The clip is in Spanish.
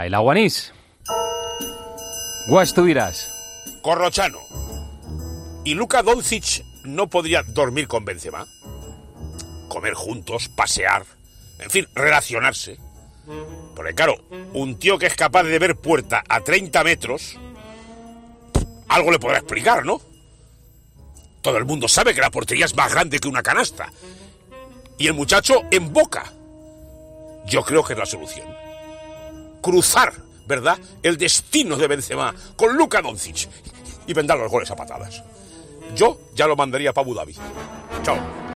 El Aguanís. Guas, tú dirás. Corrochano. ¿Y Luka Doncic no podría dormir con Benzema? Comer juntos, pasear, en fin, relacionarse. Porque claro, un tío que es capaz de ver puerta a 30 metros, algo le podrá explicar, ¿no? Todo el mundo sabe que la portería es más grande que una canasta. Y el muchacho emboca. Yo creo que es la solución. Cruzar, ¿verdad?, el destino de Benzema con Luka Doncic y vendar los goles a patadas. Yo ya lo mandaría para Abu Dhabi. Chao.